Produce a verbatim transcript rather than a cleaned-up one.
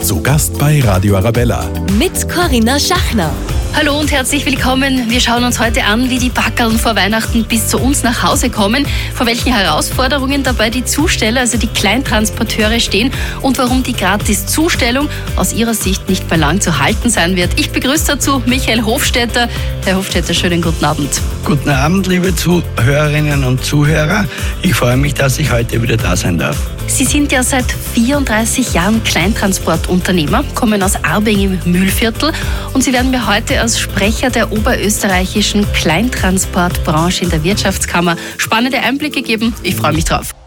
Zu Gast bei Radio Arabella. Mit Corinna Schachner. Hallo und herzlich willkommen. Wir schauen uns heute an, wie die Backerln vor Weihnachten bis zu uns nach Hause kommen, vor welchen Herausforderungen dabei die Zusteller, also die Kleintransporteure, stehen und warum die Gratis-Zustellung aus ihrer Sicht nicht mehr lang zu halten sein wird. Ich begrüße dazu Michael Hofstetter. Herr Hofstetter, schönen guten Abend. Guten Abend, liebe Zuhörerinnen und Zuhörer. Ich freue mich, dass ich heute wieder da sein darf. Sie sind ja seit vierunddreißig Jahren Kleintransportunternehmer, kommen aus Arbing im Mühlviertel und Sie werden mir heute als Sprecher der oberösterreichischen Kleintransportbranche in der Wirtschaftskammer spannende Einblicke geben. Ich freue mich drauf.